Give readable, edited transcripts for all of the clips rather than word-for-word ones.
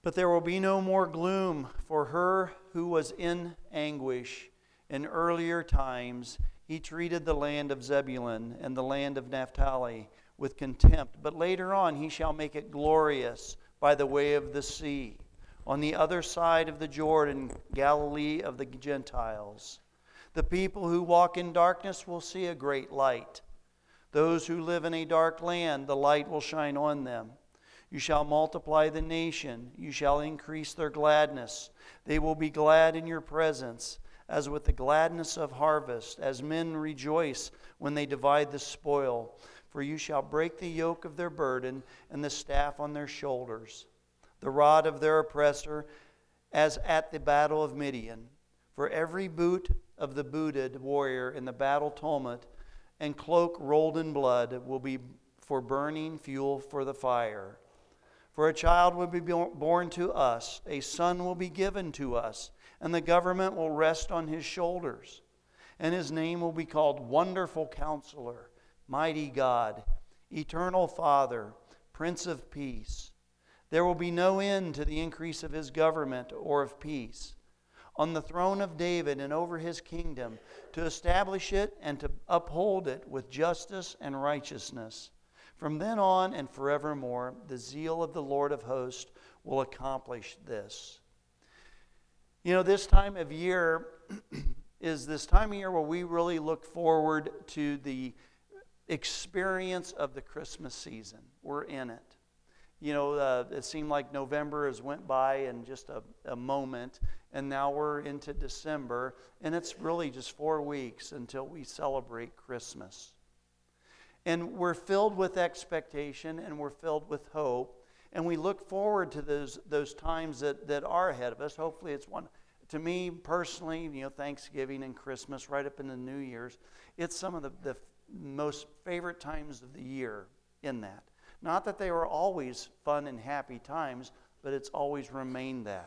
But there will be no more gloom for her who was in anguish. In earlier times, he treated the land of Zebulun and the land of Naphtali with contempt. But later on, he shall make it glorious by the way of the sea, on the other side of the Jordan, Galilee of the Gentiles. The people who walk in darkness will see a great light. Those who live in a dark land, the light will shine on them. You shall multiply the nation. You shall increase their gladness. They will be glad in your presence, as with the gladness of harvest, as men rejoice when they divide the spoil. For you shall break the yoke of their burden and the staff on their shoulders, the rod of their oppressor, as at the battle of Midian. For every boot of the booted warrior in the battle tumult and cloak rolled in blood will be for burning fuel for the fire. For a child will be born to us, a son will be given to us, and the government will rest on his shoulders. And his name will be called Wonderful Counselor, Mighty God, Eternal Father, Prince of Peace. There will be no end to the increase of his government or of peace, on the throne of David and over his kingdom, to establish it and to uphold it with justice and righteousness. From then on and forevermore, the zeal of the Lord of hosts will accomplish this. You know, this time of year is this time of year where we really look forward to the experience of the Christmas season. We're in it. You know, it seemed like November has went by in just a moment, and now we're into December, and it's really just 4 weeks until we celebrate Christmas. And we're filled with expectation, and we're filled with hope, and we look forward to those times that are ahead of us. Hopefully it's one. To me personally, you know, Thanksgiving and Christmas right up into New Year's, it's some of the most favorite times of the year in that. Not that they were always fun and happy times, but it's always remained that.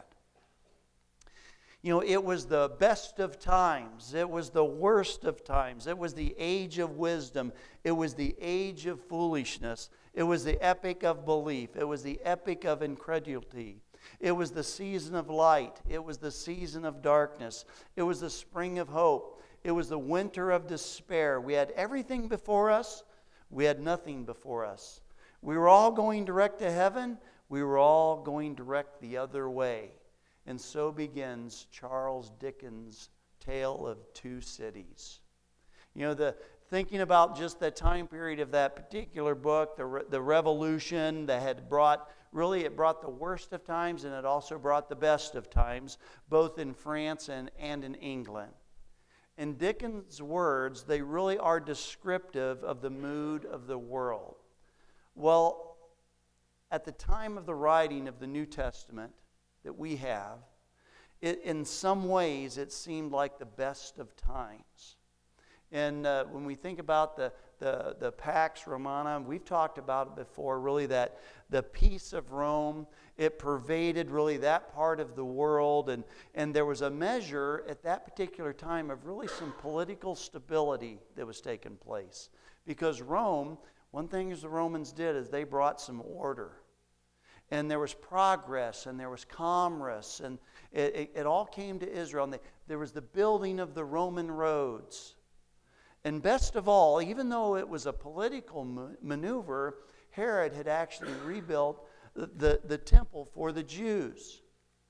You know, it was the best of times. It was the worst of times. It was the age of wisdom. It was the age of foolishness. It was the epoch of belief. It was the epoch of incredulity. It was the season of light. It was the season of darkness. It was the spring of hope. It was the winter of despair. We had everything before us. We had nothing before us. We were all going direct to heaven. We were all going direct the other way. And so begins Charles Dickens' Tale of Two Cities. You know, thinking about just the time period of that particular book, the revolution that had brought, really it brought the worst of times, and it also brought the best of times, both in France and in England. In Dickens' words, they really are descriptive of the mood of the world. Well, at the time of the writing of the New Testament that we have, in some ways it seemed like the best of times. And when we think about the Pax Romana, we've talked about it before, really that the peace of Rome, it pervaded really that part of the world. And there was a measure at that particular time of really some political stability that was taking place. Because Rome, one thing the Romans did is they brought some order. And there was progress, and there was commerce, and it all came to Israel. And there was the building of the Roman roads. And best of all, even though it was a political maneuver, Herod had actually rebuilt the temple for the Jews.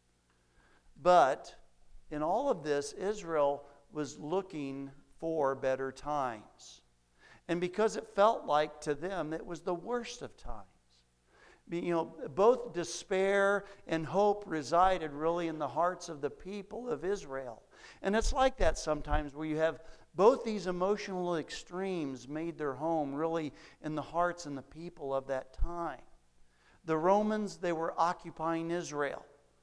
But in all of this, Israel was looking for better times. And because it felt like to them it was the worst of times. You know, both despair and hope resided really in the hearts of the people of Israel. And it's like that sometimes where you have both these emotional extremes made their home really in the hearts and the people of that time. The Romans, they were occupying Israel.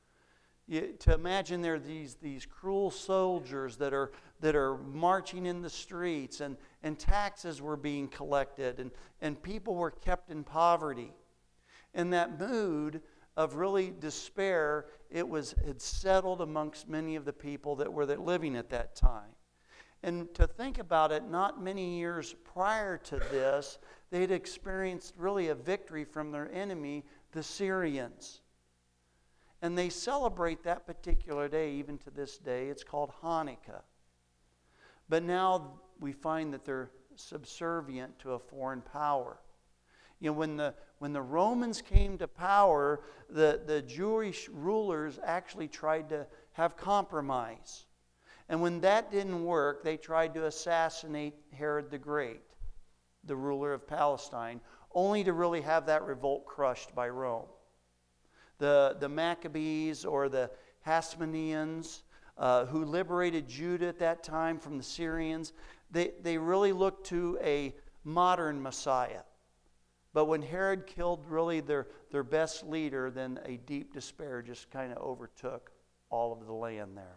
To imagine there are these cruel soldiers that are marching in the streets, and taxes were being collected, and people were kept in poverty. And that mood of really despair, had settled amongst many of the people that were living at that time. And to think about it, not many years prior to this, they had experienced really a victory from their enemy, the Syrians. And they celebrate that particular day even to this day. It's called Hanukkah. But now we find that they're subservient to a foreign power. You know, when the Romans came to power, the Jewish rulers actually tried to have compromise. And when that didn't work, they tried to assassinate Herod the Great, the ruler of Palestine, only to really have that revolt crushed by Rome. The Maccabees or the Hasmoneans, who liberated Judah at that time from the Syrians, they really looked to a modern Messiah. But when Herod killed really their best leader, then a deep despair just kind of overtook all of the land there.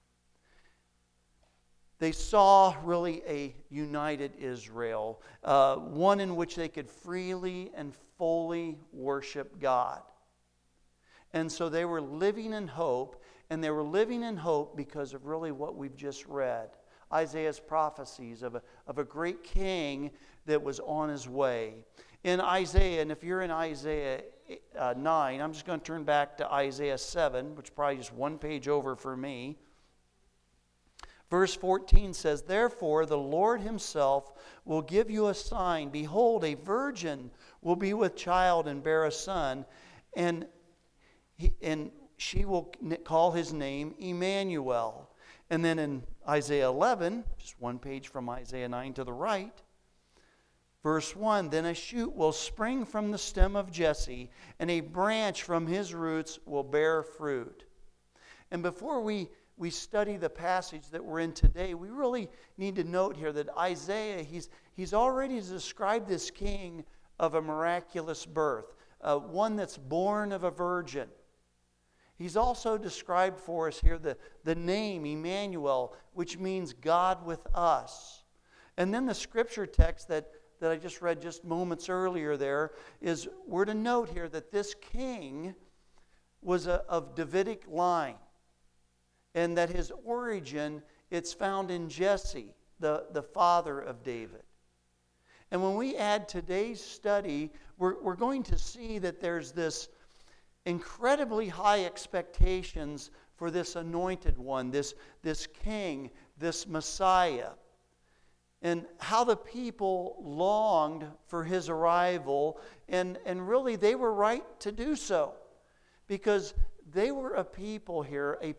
They saw really a united Israel, one in which they could freely and fully worship God. And so they were living in hope, and they were living in hope because of really what we've just read. Isaiah's prophecies of a great king that was on his way. In Isaiah, and if you're in Isaiah 9, I'm just going to turn back to Isaiah 7, which is probably just one page over for me. Verse 14 says, "Therefore the Lord himself will give you a sign. Behold, a virgin will be with child and bear a son, and she will call his name Emmanuel." And then in Isaiah 11, just one page from Isaiah 9 to the right, verse 1, "Then a shoot will spring from the stem of Jesse, and a branch from his roots will bear fruit." And before we study the passage that we're in today, we really need to note here that Isaiah, he's already described this king of a miraculous birth, one that's born of a virgin. He's also described for us here the name Emmanuel, which means God with us. And then the scripture text that I just read just moments earlier there is, we're to note here that this king was of Davidic line, and that his origin, it's found in Jesse, the father of David. And when we add today's study, we're going to see that there's this incredibly high expectations for this anointed one, this king, this Messiah, and how the people longed for his arrival, and really they were right to do so, because they were a people here, a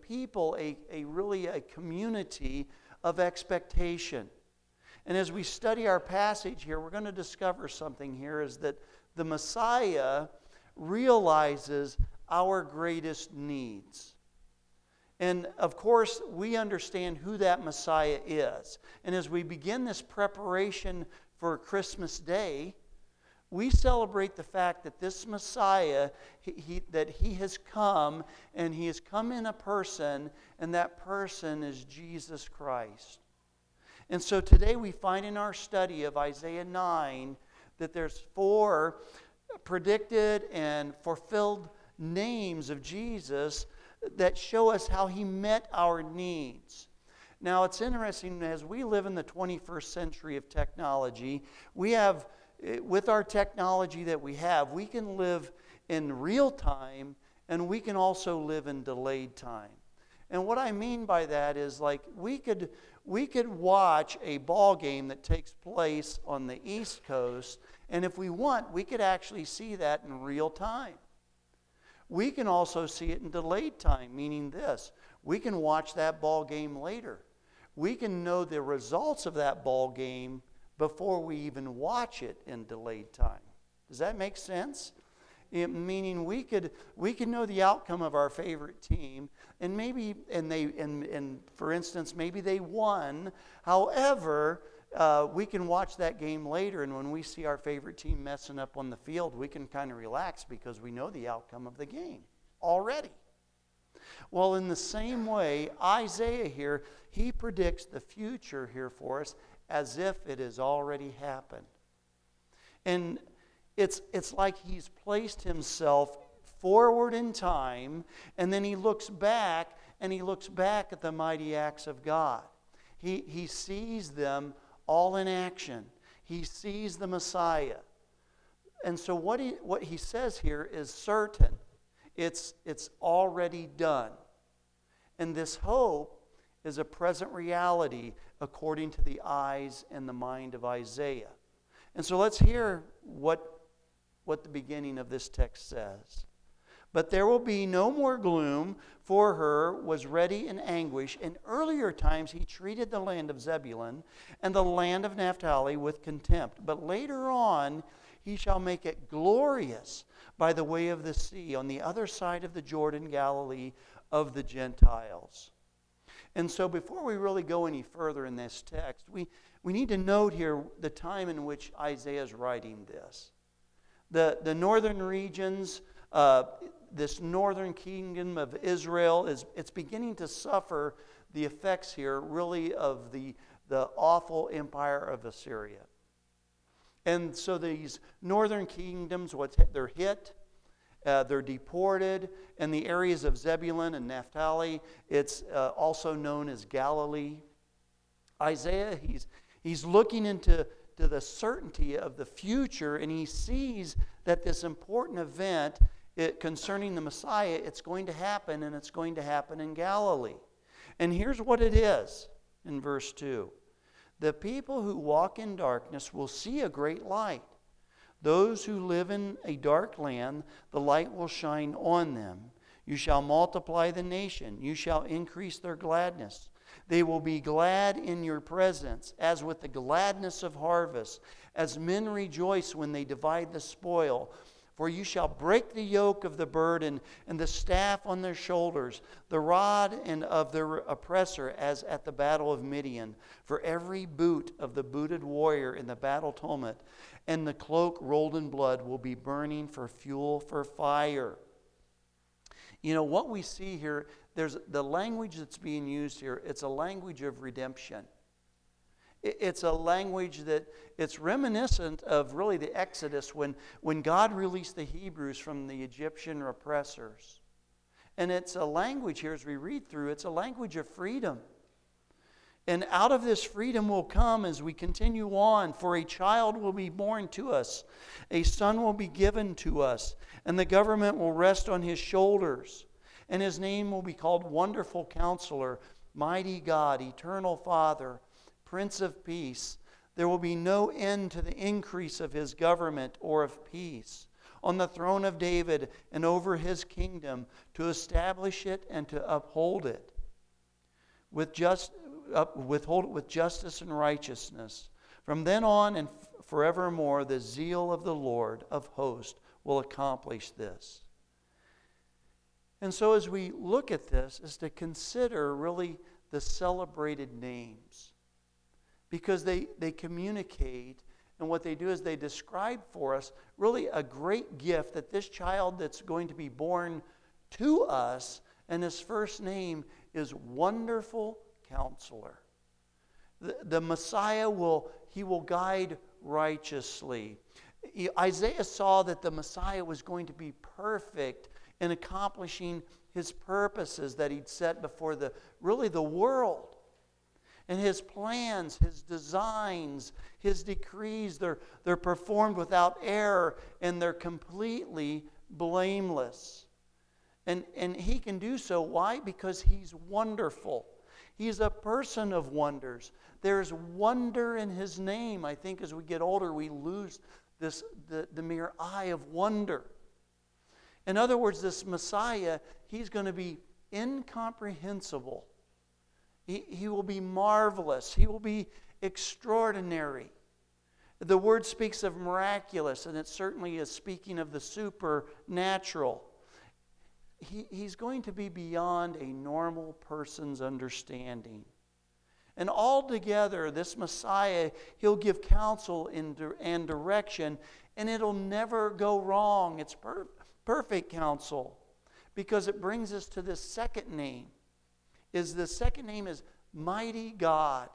community of expectation. And as we study our passage here, we're going to discover something here, is that the Messiah realizes our greatest needs. And of course, we understand who that Messiah is. And as we begin this preparation for Christmas Day, we celebrate the fact that this Messiah, that he has come, and he has come in a person, and that person is Jesus Christ. And so today we find in our study of Isaiah 9 that there's 4 predicted and fulfilled names of Jesus that show us how he met our needs. Now, it's interesting, as we live in the 21st century of technology, we have, with our technology that we have, we can live in real time, and we can also live in delayed time. And what I mean by that is, like, we could watch a ball game that takes place on the East Coast, and if we want, we could actually see that in real time. We can also see it in delayed time, meaning this: we can watch that ball game later. We can know the results of that ball game before we even watch it in delayed time. Does that make sense? Meaning we could know the outcome of our favorite team, and maybe for instance, maybe they won. However, we can watch that game later, and when we see our favorite team messing up on the field, we can kind of relax because we know the outcome of the game already. Well, in the same way, Isaiah here, he predicts the future here for us as if it has already happened. And it's like he's placed himself forward in time, and then he looks back, and he looks back at the mighty acts of God. He sees them all in action. He sees the Messiah. And so what he says here is certain. It's already done. And this hope is a present reality according to the eyes and the mind of Isaiah. And so let's hear what the beginning of this text says. But there will be no more gloom, for her was ready in anguish. In earlier times he treated the land of Zebulun and the land of Naphtali with contempt. But later on he shall make it glorious by the way of the sea, on the other side of the Jordan, Galilee of the Gentiles. And so before we really go any further in this text, we need to note here the time in which Isaiah is writing this. The northern regions, this northern kingdom of Israel, it's beginning to suffer the effects here really of the awful empire of Assyria. And so these northern kingdoms, they're hit, they're deported, and the areas of Zebulun and Naphtali, it's also known as Galilee. Isaiah, he's looking into the certainty of the future, and he sees that this important event concerning the Messiah, it's going to happen, and it's going to happen in Galilee. And here's what it is in verse 2. The people who walk in darkness will see a great light. Those who live in a dark land, the light will shine on them. You shall multiply the nation. You shall increase their gladness. They will be glad in your presence, as with the gladness of harvest, as men rejoice when they divide the spoil. For you shall break the yoke of the burden and the staff on their shoulders, the rod and of their oppressor, as at the battle of Midian. For every boot of the booted warrior in the battle tumult and the cloak rolled in blood will be burning for fuel for fire. You know, what we see here, there's the language that's being used here, it's a language of redemption. It's a language that it's reminiscent of really the Exodus when God released the Hebrews from the Egyptian oppressors. And it's a language here, as we read through, it's a language of freedom. And out of this freedom will come as we continue on, for a child will be born to us, a son will be given to us, and the government will rest on his shoulders. And his name will be called Wonderful Counselor, Mighty God, Eternal Father, Prince of Peace. There will be no end to the increase of his government or of peace on the throne of David and over his kingdom, to establish it and to uphold it with justice and righteousness. From then on and forevermore, the zeal of the Lord of hosts will accomplish this. And so as we look at this, is to consider really the celebrated names. Because they communicate, and what they do is they describe for us really a great gift that this child that's going to be born to us, and his first name is Wonderful Counselor. The Messiah will guide righteously. Isaiah saw that the Messiah was going to be perfect in accomplishing his purposes that he'd set before the world. And his plans, his designs, his decrees, they're performed without error, and they're completely blameless. And he can do so. Why? Because he's wonderful. He's a person of wonders. There's wonder in his name. I think as we get older, we lose the mere eye of wonder. In other words, this Messiah, he's going to be incomprehensible. He will be marvelous. He will be extraordinary. The word speaks of miraculous, and it certainly is speaking of the supernatural. He's going to be beyond a normal person's understanding. And altogether, this Messiah, he'll give counsel and direction, and it'll never go wrong. It's perfect counsel, because it brings us to this second name. The second name is Mighty God.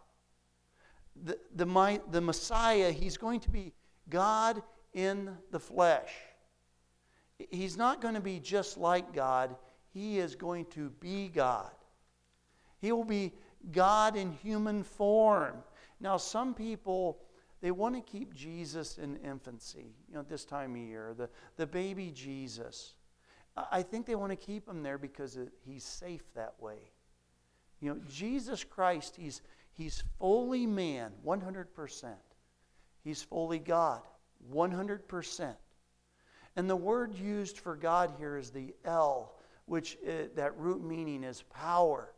The Messiah, he's going to be God in the flesh. He's not going to be just like God. He is going to be God. He will be God in human form. Now, some people, they want to keep Jesus in infancy, this time of year, the baby Jesus. I think they want to keep him there because he's safe that way. Jesus Christ, he's fully man, 100%. He's fully God, 100%. And the word used for God here is the El, which that root meaning is power.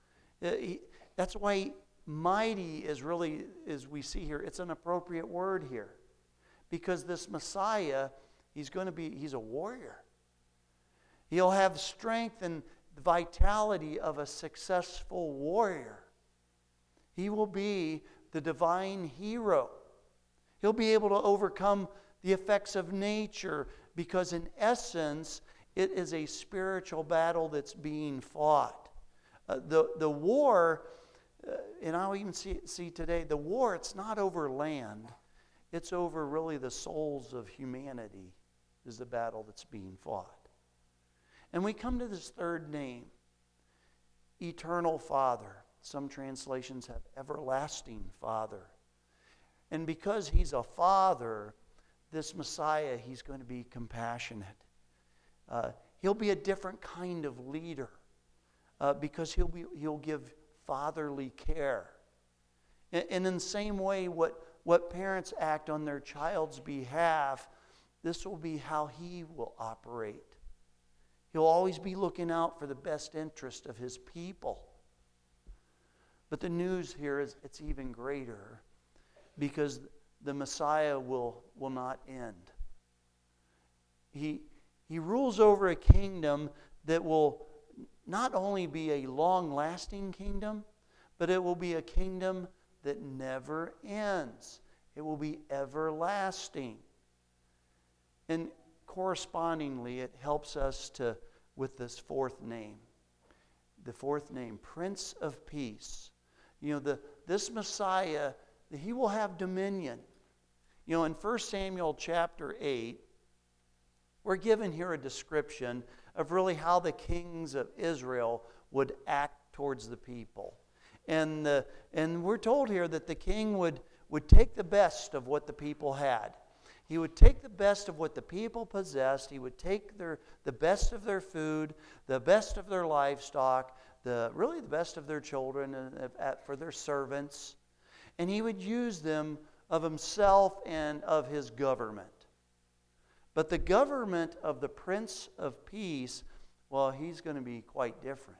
That's why mighty is really, as we see here, it's an appropriate word here. Because this Messiah, he's a warrior. He'll have strength and the vitality of a successful warrior. He will be the divine hero. He'll be able to overcome the effects of nature because in essence, it is a spiritual battle that's being fought. The war, and I'll even see today, the war, it's not over land. It's over really the souls of humanity is the battle that's being fought. And we come to this third name, Eternal Father. Some translations have Everlasting Father. And because he's a father, this Messiah, he's going to be compassionate. He'll be a different kind of leader because he'll give fatherly care. And in the same way, what parents act on their child's behalf, this will be how he will operate. He'll always be looking out for the best interest of his people. But the news here is it's even greater because the Messiah will not end. He rules over a kingdom that will not only be a long-lasting kingdom, but it will be a kingdom that never ends. It will be everlasting. And correspondingly, it helps us with this fourth name. The fourth name, Prince of Peace. This Messiah, he will have dominion. In 1 Samuel chapter 8, we're given here a description of really how the kings of Israel would act towards the people. And we're told here that the king would take the best of what the people had. He would take the best of what the people possessed. He would take the best of their food, the best of their livestock, really the best of their children for their servants. And he would use them of himself and of his government. But the government of the Prince of Peace, well, he's going to be quite different.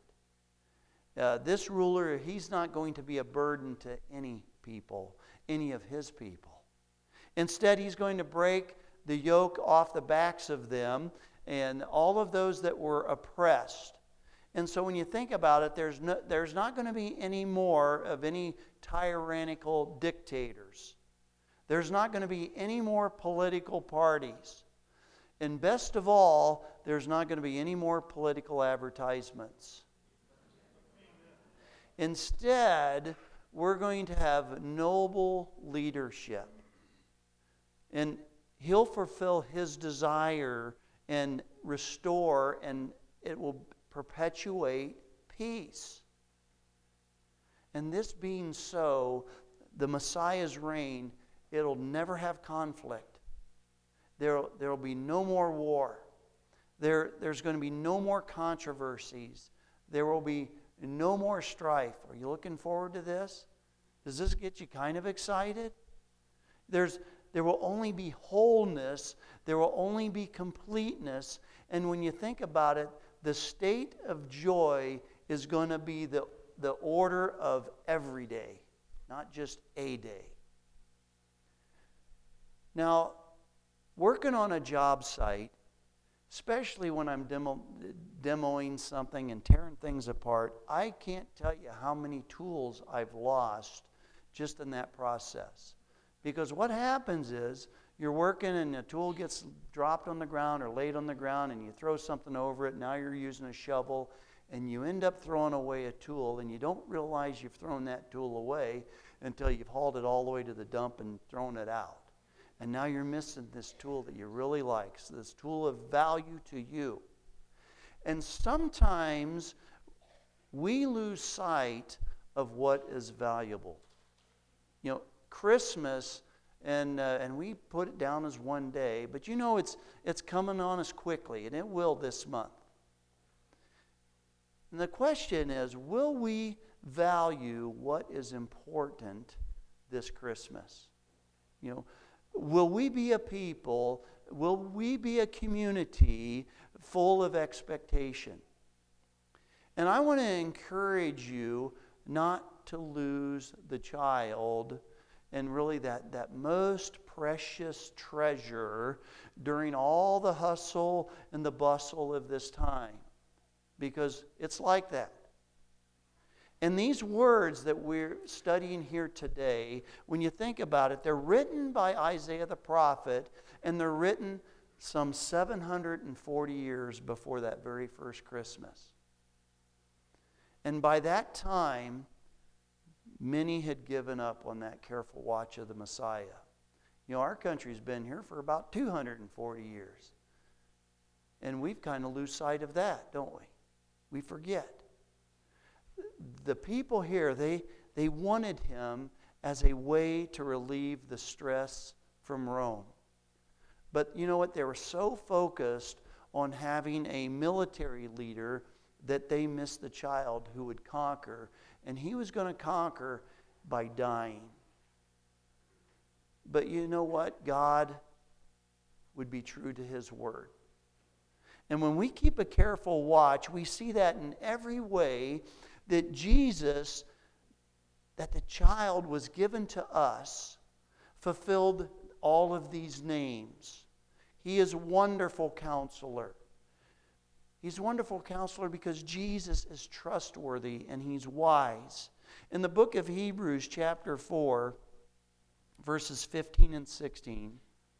This ruler, he's not going to be a burden to any people, any of his people. Instead, he's going to break the yoke off the backs of them and all of those that were oppressed. And so when you think about it, there's not going to be any more of any tyrannical dictators. There's not going to be any more political parties. And best of all, there's not going to be any more political advertisements. Instead, we're going to have noble leadership. And he'll fulfill his desire and restore, and it will perpetuate peace. And this being so, the Messiah's reign, it'll never have conflict. There'll be no more war. There's going to be no more controversies. There will be no more strife. Are you looking forward to this? Does this get you kind of excited? There will only be wholeness. There will only be completeness. And when you think about it, the state of joy is going to be the order of every day, not just a day. Now, working on a job site, especially when I'm demoing something and tearing things apart, I can't tell you how many tools I've lost just in that process. Because what happens is you're working and a tool gets dropped on the ground or laid on the ground and you throw something over it. Now you're using a shovel and you end up throwing away a tool and you don't realize you've thrown that tool away until you've hauled it all the way to the dump and thrown it out. And now you're missing this tool that you really like, so this tool of value to you. And sometimes we lose sight of what is valuable. Christmas, and we put it down as one day. But you know it's coming on us quickly, and it will this month. And the question is, will we value what is important this Christmas? You know, will we be a people, will we be a community full of expectation? And I want to encourage you not to lose the child and really that most precious treasure during all the hustle and the bustle of this time. Because it's like that. And these words that we're studying here today, when you think about it, they're written by Isaiah the prophet, and they're written some 740 years before that very first Christmas. And by that time, many had given up on that careful watch of the Messiah. You know, our country's been here for about 240 years. And we've kind of lose sight of that, don't we? We forget. The people here, they wanted him as a way to relieve the stress from Rome. But you know what? They were so focused on having a military leader that they missed the child who would conquer. And he was going to conquer by dying. But you know what? God would be true to his word. And when we keep a careful watch, we see that in every way that Jesus, that the child was given to us, fulfilled all of these names. He is Wonderful Counselor. He's Wonderful Counselor because Jesus is trustworthy and he's wise. In the book of Hebrews, chapter 4, verses 15 and 16,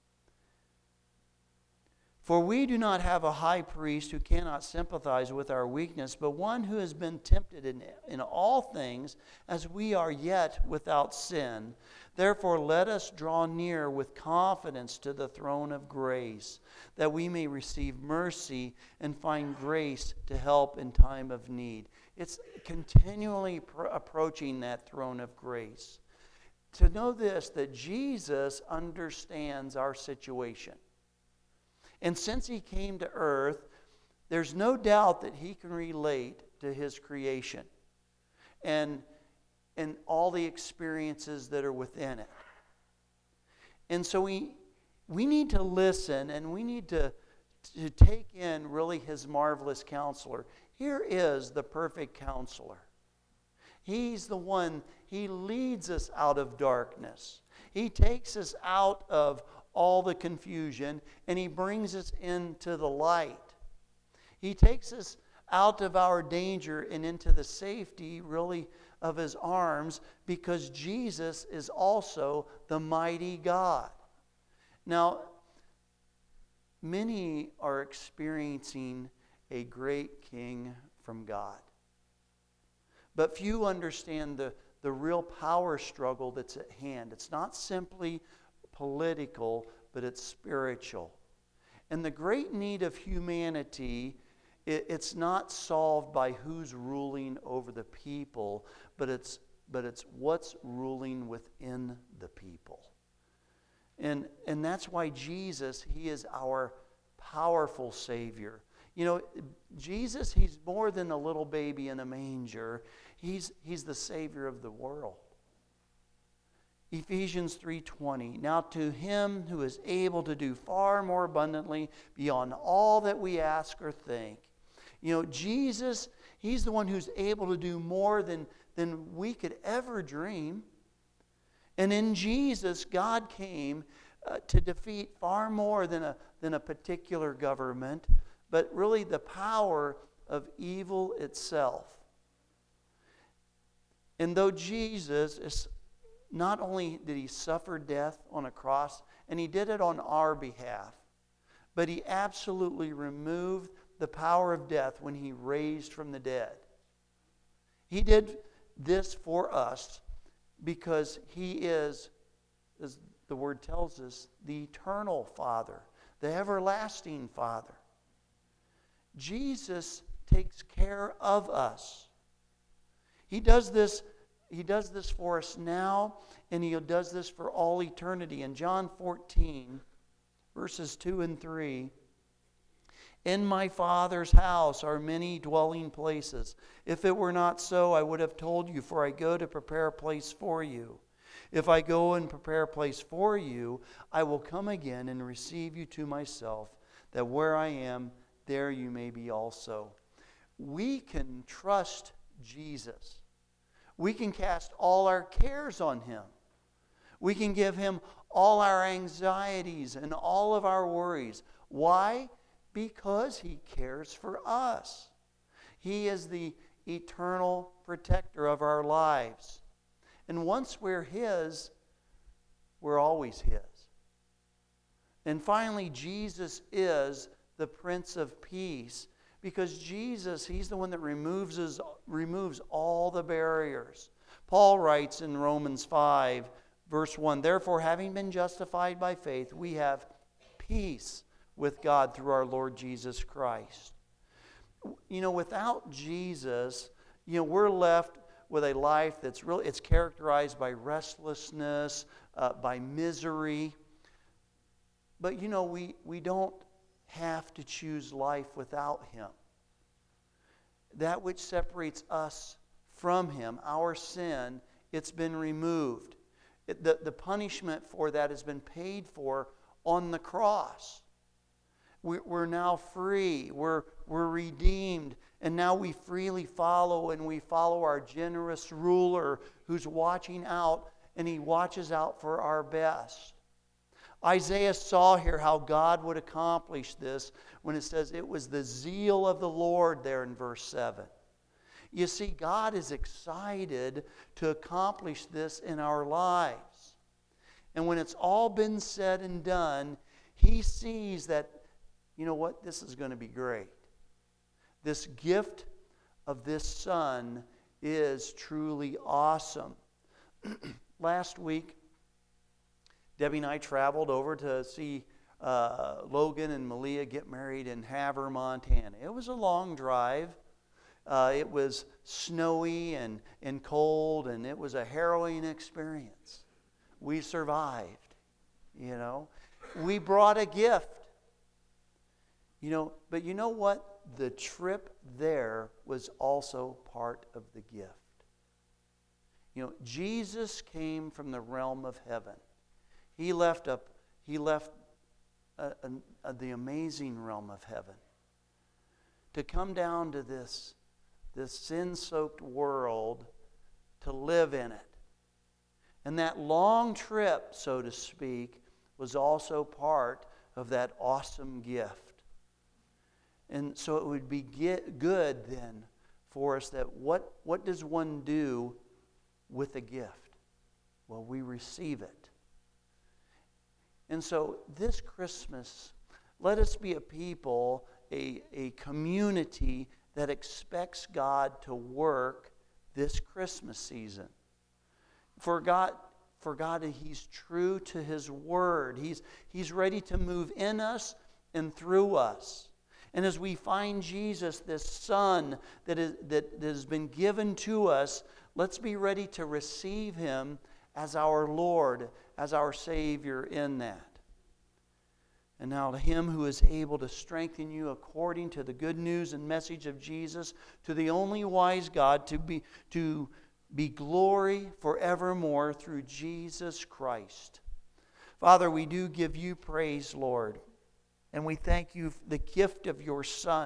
for we do not have a high priest who cannot sympathize with our weakness, but one who has been tempted in all things as we are, yet without sin. Therefore let us draw near with confidence to the throne of grace, that we may receive mercy and find grace to help in time of need. It's continually approaching that throne of grace. To know this, that Jesus understands our situation. And since he came to earth, there's no doubt that he can relate to his creation and all the experiences that are within it. And so we need to listen, and we need to take in really his marvelous counselor. Here is the perfect counselor. He's the one, he leads us out of darkness. He takes us out of all the confusion, and he brings us into the light. He takes us out of our danger and into the safety, really, of his arms, because Jesus is also the mighty God. Now, many are experiencing a great king from God. But few understand the real power struggle that's at hand. It's not simply political, but it's spiritual. And the great need of humanity, it's not solved by who's ruling over the people, but it's what's ruling within the people. And that's why Jesus, he is our powerful Savior. You know, Jesus, he's more than a little baby in a manger. He's the Savior of the world. Ephesians 3:20, now to him who is able to do far more abundantly beyond all that we ask or think. You know, Jesus, he's the one who's able to do more than we could ever dream. And in Jesus, God came to defeat far more than a particular government, but really the power of evil itself. And though Jesus is not only did he suffer death on a cross, and he did it on our behalf, but he absolutely removed the power of death when he raised from the dead. He did this for us because he is, as the word tells us, the eternal Father, the everlasting Father. Jesus takes care of us. He does this He does this for us now, and He does this for all eternity. In John 14, verses 2 and 3, in my Father's house are many dwelling places. If it were not so, I would have told you, for I go to prepare a place for you. If I go and prepare a place for you, I will come again and receive you to myself, that where I am, there you may be also. We can trust Jesus. We can cast all our cares on Him. We can give Him all our anxieties and all of our worries. Why? Because He cares for us. He is the eternal protector of our lives. And once we're His, we're always His. And finally, Jesus is the Prince of Peace, because Jesus, He's the one that removes all the barriers. Paul writes in Romans 5, verse 1, therefore, having been justified by faith, we have peace with God through our Lord Jesus Christ. Without Jesus, we're left with a life it's characterized by restlessness, by misery. But we don't have to choose life without Him. That which separates us from Him, our sin, it's been removed. The punishment for that has been paid for on the cross. We're now free. We're redeemed. And now we freely follow, and we follow our generous ruler who's watching out, and He watches out for our best. Isaiah saw here how God would accomplish this when it says it was the zeal of the Lord there in verse 7. You see, God is excited to accomplish this in our lives. And when it's all been said and done, He sees that, this is going to be great. This gift of this Son is truly awesome. Last week, Debbie and I traveled over to see Logan and Malia get married in Havre, Montana. It was a long drive. It was snowy and cold, and it was a harrowing experience. We survived, We brought a gift. But you know what? The trip there was also part of the gift. Jesus came from the realm of heaven. He left the amazing realm of heaven to come down to this sin-soaked world to live in it. And that long trip, so to speak, was also part of that awesome gift. And so it would be good then for us that what does one do with a gift? Well, we receive it. And so this Christmas, let us be a people, a community that expects God to work this Christmas season. For God, He's true to His Word. He's ready to move in us and through us. And as we find Jesus, this Son that has been given to us, let's be ready to receive Him as our Lord, as our Savior in that. And now to Him who is able to strengthen you according to the good news and message of Jesus, to the only wise God, to be glory forevermore through Jesus Christ. Father, we do give You praise, Lord. And we thank You for the gift of Your Son.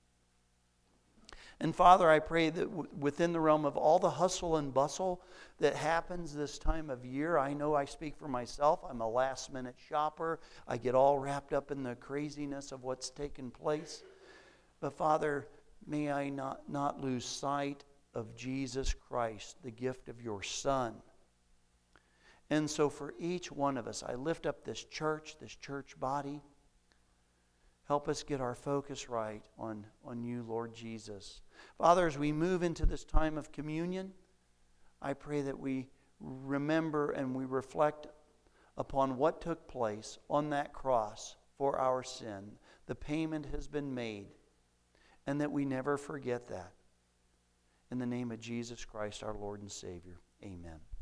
And Father, I pray that within the realm of all the hustle and bustle that happens this time of year, I know I speak for myself. I'm a last-minute shopper. I get all wrapped up in the craziness of what's taken place. But Father, may I not lose sight of Jesus Christ, the gift of Your Son. And so for each one of us, I lift up this church body. Help us get our focus right on You, Lord Jesus. Father, as we move into this time of communion, I pray that we remember and we reflect upon what took place on that cross for our sin. The payment has been made, and that we never forget that. In the name of Jesus Christ, our Lord and Savior. Amen.